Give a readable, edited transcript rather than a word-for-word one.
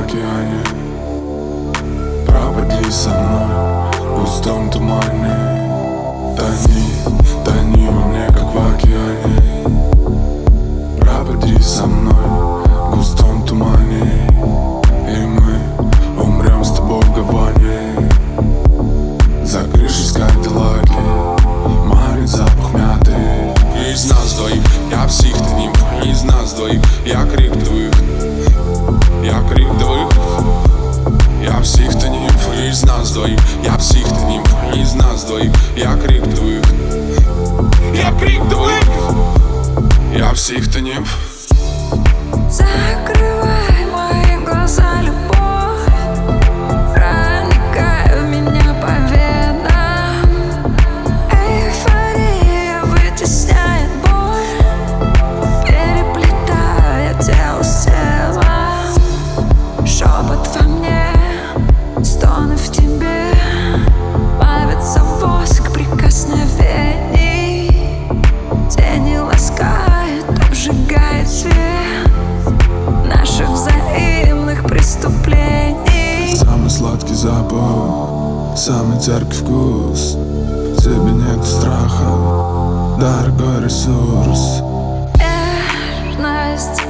океане. Пропади со мной в густом тумане. Тони во мне, как в океане. Пропади со мной в густом тумане, и мы умрем с тобой в Гаване. За крышей Скайдилаки марит запах мяты. Из нас двоих я псих, ты нимфа. Из нас двоих я крик двоих. Я крик двоих. Я псих, ты нимфа. Из нас двоих я псих, ты нимфа. Из нас двоих я крик двоих. Я крик двоих. Я псих, ты нимфа. Закрывай мои глаза, любовь, проникай в меня по венам. Эйфория вытесняет боль, переплетая тело с телом. Шепот во мне, стоны в тебе, плавится воск прикосновений. Тени ласкает, обжигает свет наших взаимных преступлений. Самый сладкий запах, самый терпкий вкус. В тебе нет страха, дорогой ресурс. Нежность